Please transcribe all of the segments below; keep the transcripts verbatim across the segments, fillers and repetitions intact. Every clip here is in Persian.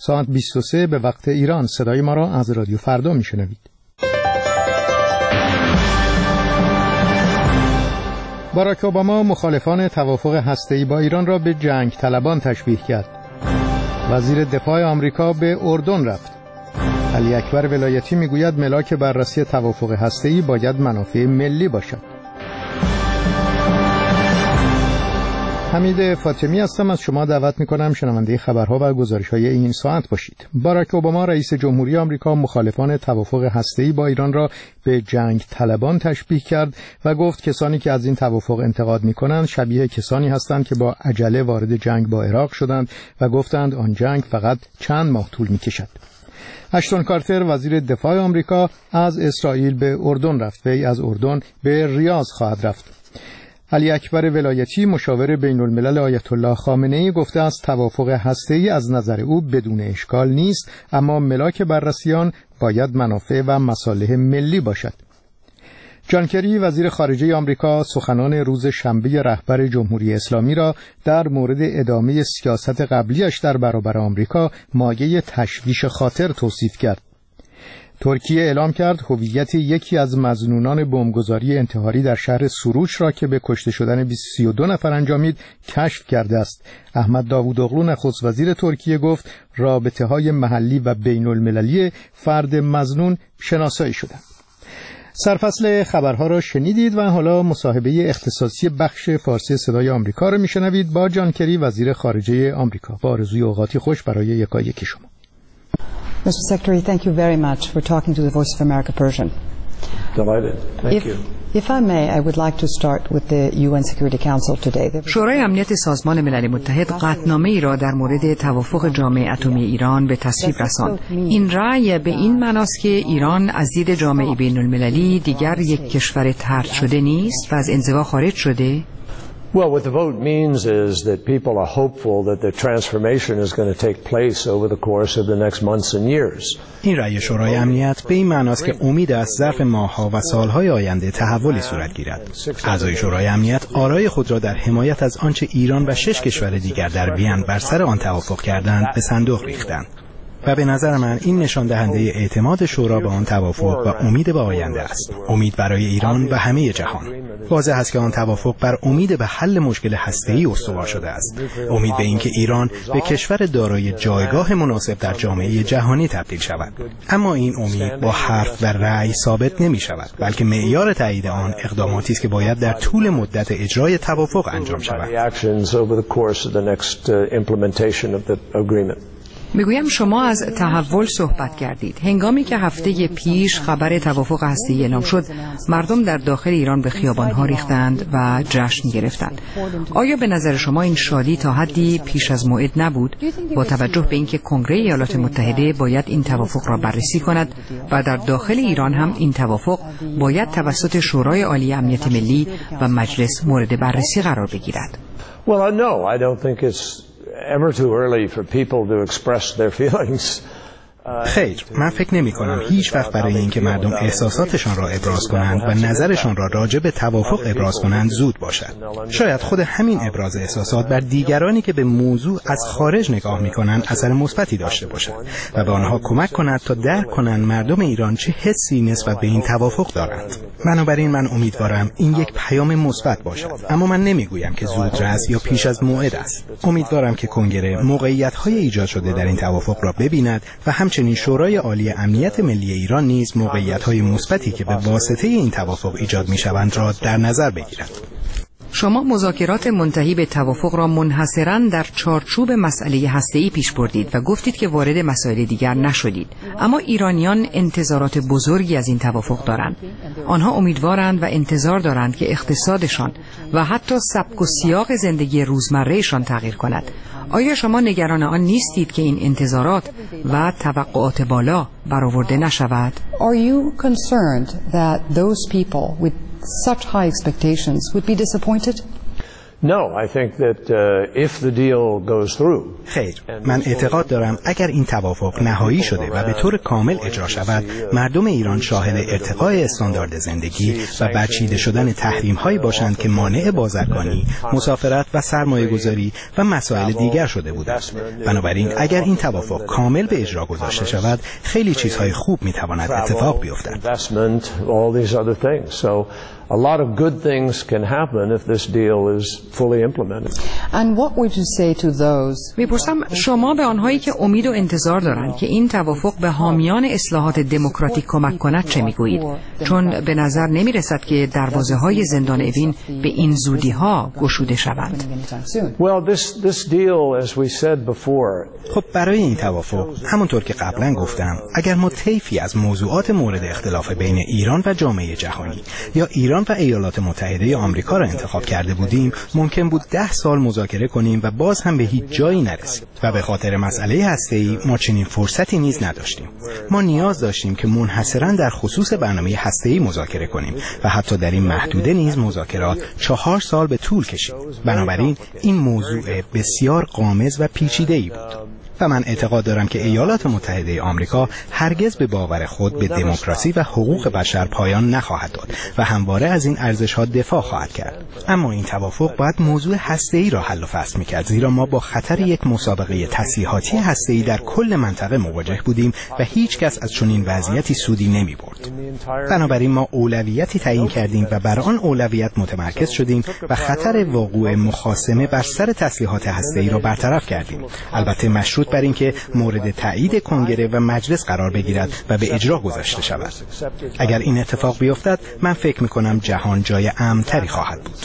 ساعت بیست و سه به وقت ایران. صدای ما را از رادیو فردا میشنوید. باراک اوباما مخالفان توافق هسته‌ای با ایران را به جنگ طلبان تشبیه کرد. وزیر دفاع آمریکا به اردن رفت. علی اکبر ولایتی میگوید ملاک بررسی توافق هسته‌ای باید منافع ملی باشد. حمید فاطمی هستم. از شما دعوت میکنم شنونده خبرها و گزارش‌های این ساعت باشید. باراک اوباما رئیس جمهوری آمریکا مخالفان توافق هسته‌ای با ایران را به جنگ طلبان تشبیه کرد و گفت کسانی که از این توافق انتقاد میکنند شبیه کسانی هستند که با عجله وارد جنگ با عراق شدند و گفتند آن جنگ فقط چند ماه طول میکشد. اشتون کارتر وزیر دفاع آمریکا از اسرائیل به اردن رفت. وی از اردن به ریاض خواهد رفت. علی اکبر ولایتی مشاور بین الملل آیت الله خامنه‌ای گفته است توافق هسته‌ای از نظر او بدون اشکال نیست، اما ملاک بررسی آن باید منافع و مصالح ملی باشد. جان کری وزیر خارجه آمریکا سخنان روز شنبه رهبر جمهوری اسلامی را در مورد ادامه سیاست قبلیش در برابر آمریکا مایه تشویش خاطر توصیف کرد. ترکیه اعلام کرد هویت یکی از مظنونان بمبگذاری انتحاری در شهر سروش را که به کشته شدن سی و دو نفر انجامید کشف کرده است. احمد داوودوغلو نخست وزیر ترکیه گفت رابطه‌های محلی و بین المللی فرد مظنون شناسایی شدند. سرفصل خبرها را شنیدید و حالا مصاحبه اختصاصی بخش فارسی صدای آمریکا را میشنوید با جان کری وزیر خارجه آمریکا. با آرزوی اوقاتی خوش برای یکایک شما. Mister Secretary, thank you very much for talking to the Voice of America Persian. Delighted. Thank if, you. If I may, I would like to start with the U N Security Council today. شورای امنیت سازمان ملل متحد قطعنامه‌ای را در مورد توافق جامعه اتمی ایران به تصویب رساند. این رأی به این معناست که ایران از دید جامعه بین المللی دیگر یک کشور طرد شده نیست و از انزوا خارج شده. Well, what the vote means is that people are hopeful that the transformation is going to take place over the course of the next months and years. این رأی شورای امنیت به این معناست که امید است ظرف ماه‌ها و سال‌های آینده تحولی صورت گیرد. اعضای شورای امنیت آرای خود را در حمایت از آنچه ایران و شش کشور دیگر در وین بر سر آن توافق کردند به صندوق ریختند. و به نظر من این نشان دهنده اعتماد شورا به آن توافق و امید به آینده است. امید برای ایران و همه جهان. واضح است که آن توافق بر امید به حل مشکل هسته‌ای استوار شده است. امید به اینکه ایران به کشور دارای جایگاه مناسب در جامعه جهانی تبدیل شود. اما این امید با حرف و رأی ثابت نمی شود، بلکه معیار تایید آن اقداماتی است که باید در طول مدت اجرای توافق انجام شود. میگویم شما از تحول صحبت کردید. هنگامی که هفته پیش خبر توافق هسته‌ای اعلام شد، مردم در داخل ایران به خیابان‌ها ریختند و جشن گرفتند. آیا به نظر شما این شادی تا حدی پیش از موعد نبود، با توجه به اینکه کنگره ایالات متحده باید این توافق را بررسی کند و در داخل ایران هم این توافق باید توسط شورای عالی امنیت ملی و مجلس مورد بررسی قرار بگیرد؟ Well, no, I don't think it's ever too early for people to express their feelings. خیر، من فکر نمی کنم هیچ وقت برای اینکه مردم احساساتشان را ابراز کنند و نظرشان را راجع به توافق ابراز کنند زود باشد. شاید خود همین ابراز احساسات بر دیگرانی که به موضوع از خارج نگاه می کنند اثر مثبتی داشته باشد و به آنها کمک کند تا درک کنند مردم ایران چه حسی نسبت به این توافق دارند. بنابراین من امیدوارم این یک پیام مثبت باشد، اما من نمیگویم که زودرس یا پیش از موعد است. امیدوارم که کنگره موقعیت‌های ایجاد شده در این توافق را ببیند و همچنین شورای عالی امنیت ملی ایران نیز موقعیت‌های مثبتی که به واسطه این توافق ایجاد می‌شوند را در نظر بگیرد. شما مذاکرات منتهی به توافق را منحصراً در چارچوب مسئله هسته‌ای پیش بردید و گفتید که وارد مسائل دیگر نشدید. اما ایرانیان انتظارات بزرگی از این توافق دارند. آنها امیدوارند و انتظار دارند که اقتصادشان و حتی سبک و سیاق زندگی روزمرهشان تغییر کند. آیا شما نگران آن نیستید که این انتظارات و توقعات بالا برآورده نشود؟ Are you concerned that those people with such high expectations would be disappointed? No, I think that uh, if the deal goes through. خیر، من اعتقاد دارم اگر این توافق نهایی شده و به طور کامل اجرا شود، مردم ایران شاهد ارتقاء استاندارد زندگی و برچیده شدن تحریم‌هایی باشند که مانع بازرگانی، مسافرت و سرمایه‌گذاری و مسائل دیگر شده بودند. بنابراین اگر این توافق کامل به اجرا گذاشته شود، خیلی چیزهای خوب می‌تواند اتفاق بیفتد. A lot of good things can happen if this deal is fully implemented. And what would you say to those? میپرسم شما به آنهایی که امید و انتظار دارند که این توافق به حامیان اصلاحات دموکراتیک کمک کند چه میگویید؟ چون به نظر نمیرسد که دروازه‌های زندان اوین به این زودی‌ها گشوده شوند. Well, this this deal, as we said before. خب برای این توافق همونطور که قبلا گفتم، اگر ما طیفی از موضوعات مورد اختلاف بین ایران و جامعه جهانی یا ایران و ایالات متحده آمریکا را انتخاب کرده بودیم، ممکن بود ده سال مذاکره کنیم و باز هم به هیچ جایی نرسیم و به خاطر مسئله هسته‌ای ما چنین فرصتی نیز نداشتیم. ما نیاز داشتیم که منحصراً در خصوص برنامه هسته‌ای مذاکره کنیم و حتی در این محدوده نیز مذاکرات چهار سال به طول کشید. بنابراین این موضوع بسیار غامض و پیچیده‌ای بود. و من اعتقاد دارم که ایالات متحده آمریکا هرگز به باور خود به دموکراسی و حقوق بشر پایان نخواهد داد و همواره از این ارزش‌ها دفاع خواهد کرد. اما این توافق باید موضوع هسته‌ای را حل و فصل می‌کرد، زیرا ما با خطر یک مسابقه تسلیحاتی هسته‌ای در کل منطقه مواجه بودیم و هیچ کس از چنین وضعیتی سودی نمی‌برد. بنابراین ما اولویتی تعیین کردیم و بر آن اولویت متمرکز شدیم و خطر وقوع مخاصمه بر سر تسلیحات هسته‌ای را برطرف کردیم. البته مشروط بر اینکه مورد تایید کنگره و مجلس قرار بگیرد و به اجرا گذاشته شود. اگر این اتفاق بیفتد، من فکر می‌کنم جهان جای امن‌تری خواهد بود.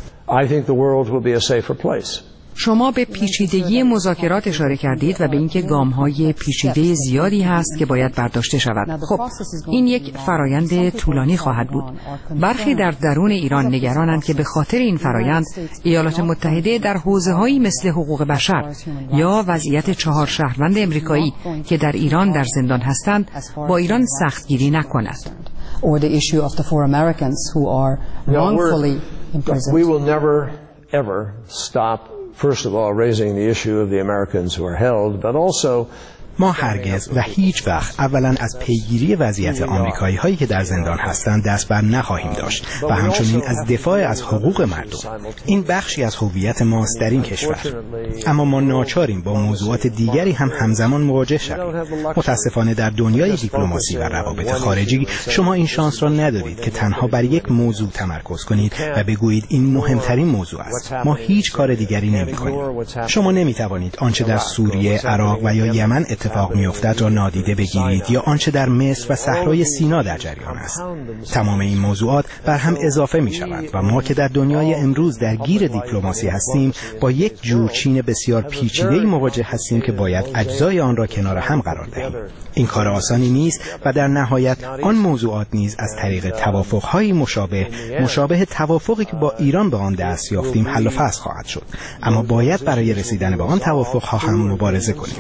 I think the world will be a safer place. شما به پیچیدگی مذاکرات اشاره کردید و به اینکه گام‌های پیچیده زیادی هست که باید برداشته شود. خب این یک فرایند طولانی خواهد بود. برخی در درون ایران نگرانند که به خاطر این فرایند ایالات متحده در حوزه‌هایی مثل حقوق بشر یا وضعیت چهار شهروند امریکایی که در ایران در زندان هستند با ایران سختگیری نکند. Or the issue of the four Americans who are wrongfully imprisoned. We will never ever stop, first of all, raising the issue of the Americans who are held, but also ما هرگز و هیچ وقت اولا از پیگیری وضعیت آمریکایی هایی که در زندان هستند دست بر نخواهیم داشت و همچنین از دفاع از حقوق مردم. این بخشی از هویت ماست در این کشور. اما ما ناچاریم با موضوعات دیگری هم همزمان مواجه شویم. متاسفانه در دنیای دیپلماسی و روابط خارجی شما این شانس را ندارید که تنها بر یک موضوع تمرکز کنید و بگویید این مهمترین موضوع است. ما هیچ کار دیگری نمی‌کنیم. شما نمی‌توانید آنچه در سوریه، عراق و یا یمن اتفاق می‌افتد را نادیده بگیرید یا آنچه در مصر و صحرای سینا در جریان است. تمام این موضوعات بر هم اضافه می‌شوند و ما که در دنیای امروز در گیر دیپلماسی هستیم با یک جورچین بسیار پیچیده‌ای مواجه هستیم که باید اجزای آن را کنار هم قرار دهیم. این کار آسانی نیست و در نهایت آن موضوعات نیز از طریق توافق‌های مشابه مشابه توافقی که با ایران به آن دست یافتیم حل و فصل خواهد شد. اما باید برای رسیدن به آن توافق‌ها هم مبارزه کنیم.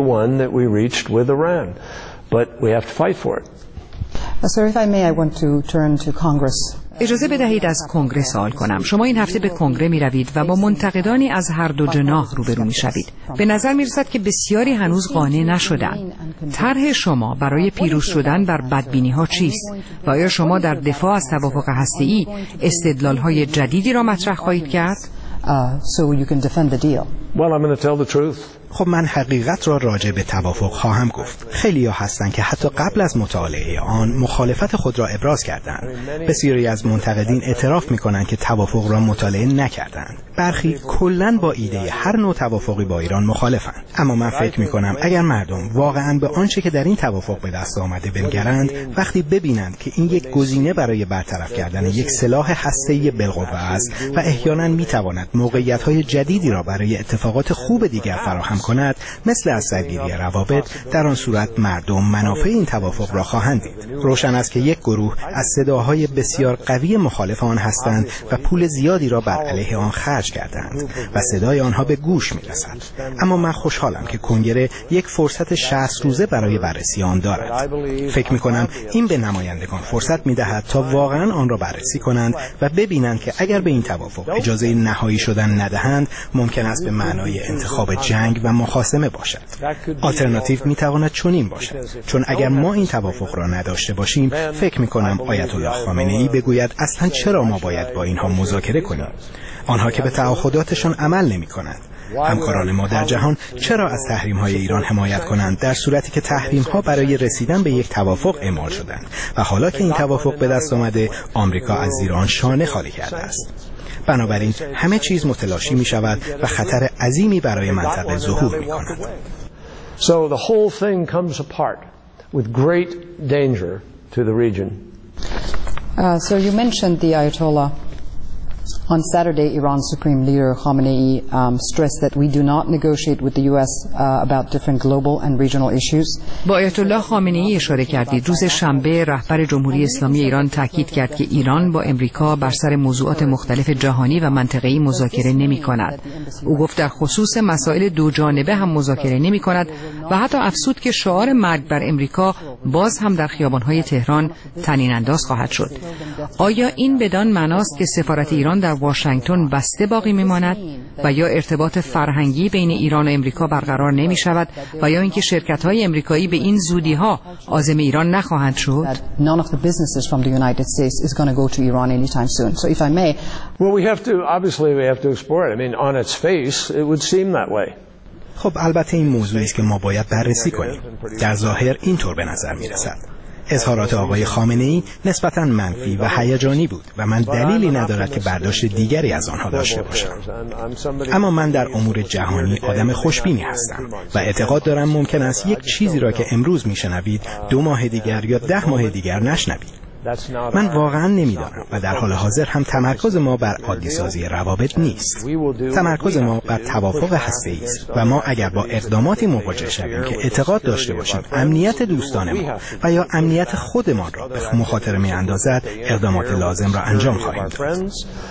we reached with Iran, but we have to fight for it. Uh, sir, if I may, I want to turn to Congress. اجازه بدهید از کنگره سوال کنم. شما این هفته به کنگره می روید و با منتقدانی از هر دو جناح روبرو می شوید. به نظر می رسد که بسیاری هنوز قانع نشدند. طرح شما برای پیروز شدن بر بدبینی ها چیست؟ و آیا شما در دفاع از توافق هسته‌ای استدلال های جدیدی را مطرح خواهید کرد؟ Uh, so you can defend the deal. Well, I'm going to tell the truth. خب من حقیقت را راجع به توافق خواهم گفت. خیلی‌ها هستند که حتی قبل از مطالعه آن مخالفت خود را ابراز کردند. بسیاری از منتقدین اعتراف می‌کنند که توافق را مطالعه نکردند. برخی کلاً با ایده هر نوع توافقی با ایران مخالفند. اما من فکر می‌کنم اگر مردم واقعاً به آنچه که در این توافق به دست آمده بنگرند، وقتی ببینند که این یک گزینه برای برطرف کردن یک سلاح هسته‌ای بالقوه است و احیاناً می‌تواند موقعیت‌های جدیدی را برای اتفاقات خوب دیگر فراهم کند، مثل از سرگیری روابط، در آن صورت مردم منافع این توافق را خواهند دید. روشن است که یک گروه از صداهای بسیار قوی مخالف آن هستند و پول زیادی را بر علیه آن خرج کردند و صدای آنها به گوش می‌رسد. اما من خوشحالم که کنگره یک فرصت شصت روزه برای بررسی آن دارد. فکر می‌کنم این به نمایندگان فرصت می‌دهد تا واقعاً آن را بررسی کنند و ببینند که اگر به این توافق اجازه نهایی شدن ندهند، ممکن است به معنای انتخاب جنگ و مخاصمه باشد. آلترناتیو می‌تواند چنین باشد، چون اگر ما این توافق را نداشته باشیم، فکر می‌کنم آیت الله خامنه‌ای بگوید اصلاً چرا ما باید با اینها مذاکره کنیم؟ آنها که به تعهداتشان عمل نمی‌کنند. همکاران ما در جهان چرا از تحریم‌های ایران حمایت کنند در صورتی که تحریم‌ها برای رسیدن به یک توافق اعمال شدند و حالا که این توافق به دست آمده، آمریکا از ایران شانه خالی کرده است. بنابراین همه چیز متلاشی می‌شود و خطر عظیمی برای منطقه ظهور می‌کند. So the whole thing comes apart with great danger to the region. Uh, so you mentioned the Ayatollah. On Saturday, Iran's Supreme Leader Khamenei um, stressed that we do not negotiate with the U S uh, about different global and regional issues. با آیت الله خامنه ای اشاره کردید. روز شنبه رهبر جمهوری اسلامی ایران تاکید کرد که ایران با امریکا بر سر موضوعات مختلف جهانی و منطقه‌ای مذاکره نمی‌کند. او گفت در خصوص مسائل دو جانبه هم مذاکره نمی‌کند و حتی افزود که شعار مرگ بر امریکا باز هم در خیابان‌های تهران طنین انداز خواهد شد. آیا این بدان معناست که سفارت ایران در واشنگتن بسته باقی میماند و یا ارتباط فرهنگی بین ایران و امریکا برقرار نمی شود و یا اینکه شرکت‌های امریکایی به این زودی‌ها عازم ایران نخواهند شد؟ None of the businesses from the United States is going to go to Iran anytime soon. So if I may, well, we have to obviously we have to explore it. I mean, on its face, it would seem that way. خب البته این موضوعی است که ما باید بررسی کنیم. در ظاهر اینطور به نظر می‌رسد. اظهارات آقای خامنه‌ای نسبتاً منفی و هیجانی بود و من دلیلی ندارد که برداشت دیگری از آنها داشته باشم. اما من در امور جهانی آدم خوشبینی هستم و اعتقاد دارم ممکن است یک چیزی را که امروز میشنوید دو ماه دیگر یا ده ماه دیگر نشنوید. من واقعا نمیدانم و در حال حاضر هم تمرکز ما بر عادی سازی روابط نیست. تمرکز ما بر توافق هسته‌ای است و ما اگر با اقداماتی مواجه شویم که اعتقاد داشته باشیم امنیت دوستان ما و یا امنیت خودمان را به مخاطره می‌اندازد، اقدامات لازم را انجام خواهیم داد.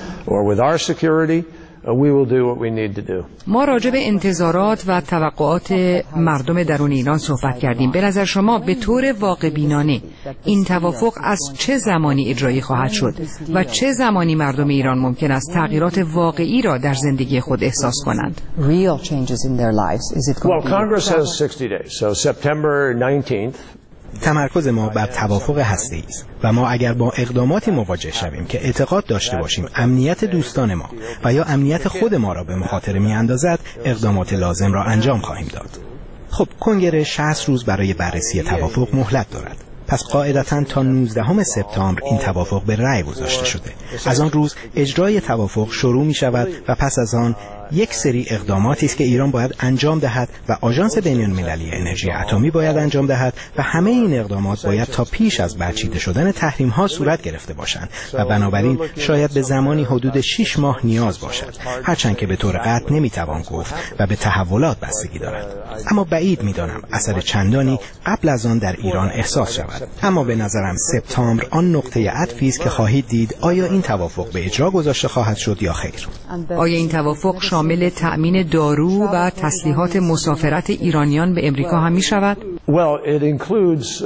We will do what we need to do. ما راجع به انتظارات و توقعات مردم درون ایران صحبت کردیم. به نظر شما به طور واقع بینانه این توافق از چه زمانی اجرایی خواهد شد و چه زمانی مردم ایران ممکن است تغییرات واقعی را در زندگی خود احساس کنند؟ Real changes in their lives. Is it going Well, Congress has sixty days. So September nineteenth. تمرکز ما بر توافق هسته‌ای است و ما اگر با اقداماتی مواجه شویم که اعتقاد داشته باشیم امنیت دوستان ما و یا امنیت خود ما را به مخاطره می‌اندازد، اقدامات لازم را انجام خواهیم داد. خب کنگره شصت روز برای بررسی توافق مهلت دارد. پس قاعدتاً تا نوزدهم سپتامبر این توافق به رأی گذاشته شده. از آن روز اجرای توافق شروع می شود و پس از آن یک سری اقداماتی است که ایران باید انجام دهد و آژانس بین‌المللی انرژی اتمی باید انجام دهد و همه این اقدامات باید تا پیش از برچیده شدن تحریم ها صورت گرفته باشند و بنابراین شاید به زمانی حدود شش ماه نیاز باشد، هرچند که به طور قطع نمیتوان گفت و به تحولات بستگی دارد. اما بعید میدانم اثر چندانی قبل از آن در ایران احساس شود. اما به نظرم سپتامبر آن نقطه عطفی است که خواهید دید آیا این توافق به اجرا گذاشته خواهد شد یا خیر. آیا این توافق شامل تأمین دارو و تسلیحات مسافرت ایرانیان به امریکا هم می شود؟ Well, it includes,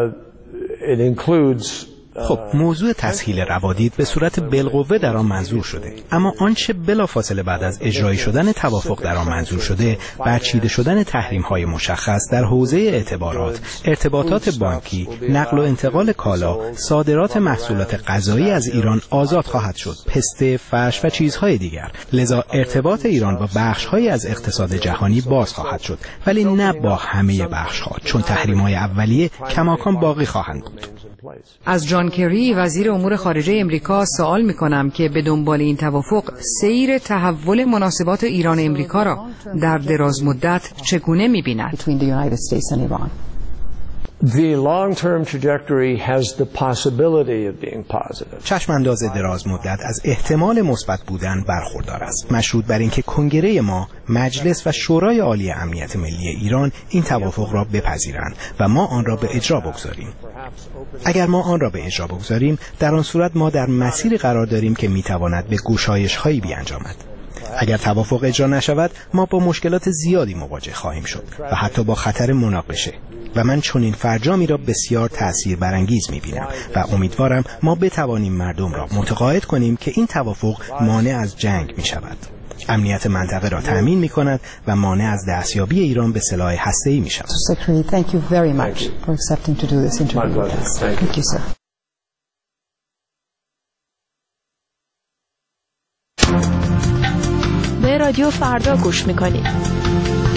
uh, it includes خب موضوع تسهیل روادید به صورت بالقوه در آن منظور شده، اما آنچه بلافاصله بعد از اجرایی شدن توافق در آن منظور شده برچیده شدن تحریم‌های مشخص در حوزه اعتبارات، ارتباطات بانکی، نقل و انتقال کالا، صادرات محصولات غذایی از ایران آزاد خواهد شد، پسته، فرش و چیزهای دیگر. لذا ارتباط ایران با بخش‌هایی از اقتصاد جهانی باز خواهد شد، ولی نه با همه بخش‌ها، چون تحریم‌های اولیه کماکان باقی خواهند بود. از جان کری وزیر امور خارجه امریکا سوال می‌کنم که به دنبال این توافق سیر تحول مناسبات ایران و امریکا را در دراز مدت چگونه می‌بیند؟ The long-term trajectory has the possibility of being positive. چشمانداز دراز مدت از احتمال مثبت بودن برخوردار است، مشروط بر اینکه کنگره ما، مجلس و شورای عالی امنیت ملی ایران این توافق را بپذیرند و ما آن را به اجرا بگذاریم. اگر ما آن را به اجرا بگذاریم، در آن صورت ما در مسیری قرار داریم که میتواند به گشایش‌هایی بیانجامد. اگر توافق اجرا نشود، ما با مشکلات زیادی مواجه خواهیم شد و حتی با خطر مناقشه. و من چنین فرجامی را بسیار تأثیر برانگیز می‌بینم و امیدوارم ما بتوانیم مردم را متقاعد کنیم که این توافق مانع از جنگ می‌شود. امنیت منطقه را تأمین می‌کند و مانع از دستیابی ایران به سلاح هسته‌ای می‌شود. Thank you very much for accepting to do this interview with us. Thank you, sir. به رادیو فردا گوش می‌کنید.